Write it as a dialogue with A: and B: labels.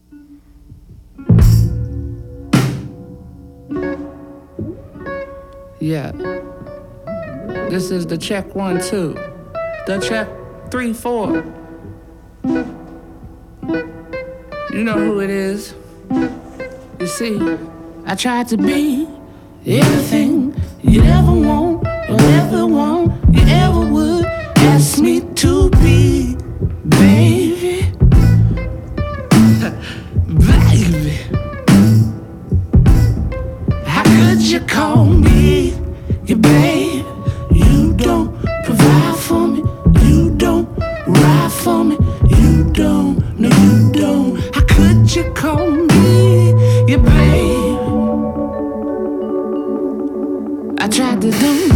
A: Yeah. This is the check 1, 2. The check 3, 4. You know who it is. You see, I tried to be everything you'd ever want, or ever want, you ever would ask me to be, baby. Baby. How could you call me your babe? You don't provide for me, you don't ride for me, you don't, no you don't. How could you call me your babe? I tried to do